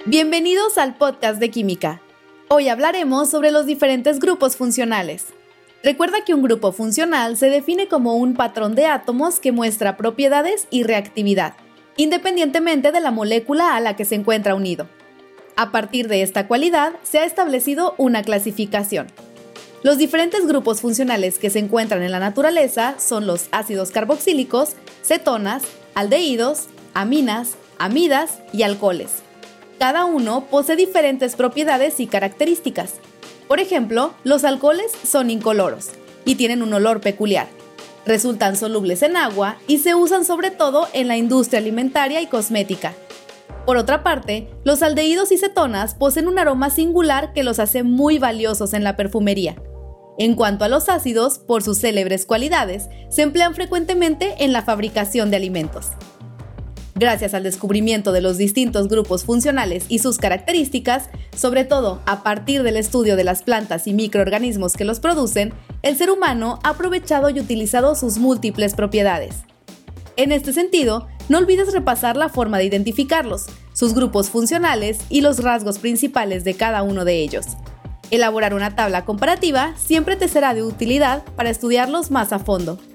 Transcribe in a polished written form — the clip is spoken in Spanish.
Bienvenidos al podcast de Química. Hoy hablaremos sobre los diferentes grupos funcionales. Recuerda que un grupo funcional se define como un patrón de átomos que muestra propiedades y reactividad, independientemente de la molécula a la que se encuentra unido. A partir de esta cualidad, se ha establecido una clasificación. Los diferentes grupos funcionales que se encuentran en la naturaleza son los ácidos carboxílicos, cetonas, aldehídos, aminas, amidas y alcoholes. Cada uno posee diferentes propiedades y características. Por ejemplo, los alcoholes son incoloros y tienen un olor peculiar. Resultan solubles en agua y se usan sobre todo en la industria alimentaria y cosmética. Por otra parte, los aldehídos y cetonas poseen un aroma singular que los hace muy valiosos en la perfumería. En cuanto a los ácidos, por sus célebres cualidades, se emplean frecuentemente en la fabricación de alimentos. Gracias al descubrimiento de los distintos grupos funcionales y sus características, sobre todo a partir del estudio de las plantas y microorganismos que los producen, el ser humano ha aprovechado y utilizado sus múltiples propiedades. En este sentido, no olvides repasar la forma de identificarlos, sus grupos funcionales y los rasgos principales de cada uno de ellos. Elaborar una tabla comparativa siempre te será de utilidad para estudiarlos más a fondo.